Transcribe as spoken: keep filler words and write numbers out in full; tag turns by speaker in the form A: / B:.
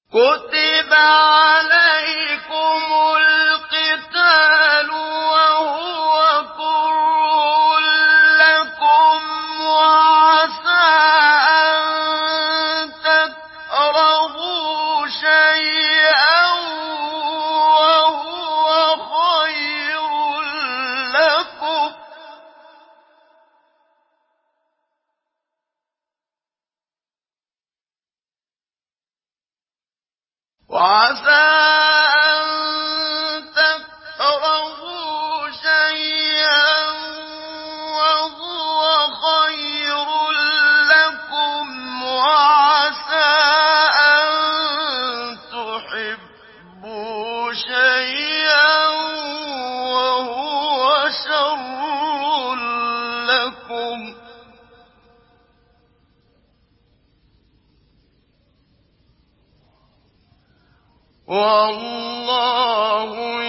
A: كُتِبَ عَلَيْكُمُ الْقِتَالُ وَهُوَ كُرْهٌ لَّكُمْ وَعَسَىٰ أَن تَكْرَهُوا شَيْئًا وَهُوَ خَيْرٌ لَّكُمْ ۖ وَعَسَىٰ أَن تَكْرَهُوا شَيْئًا وَهُوَ خَيْرٌ لَّكُمْ ۖ وَعَسَىٰ أَن تُحِبُّوا شَيْئًا وَهُوَ شَرٌّ لَّكُمْ ۗ وَاللَّهُ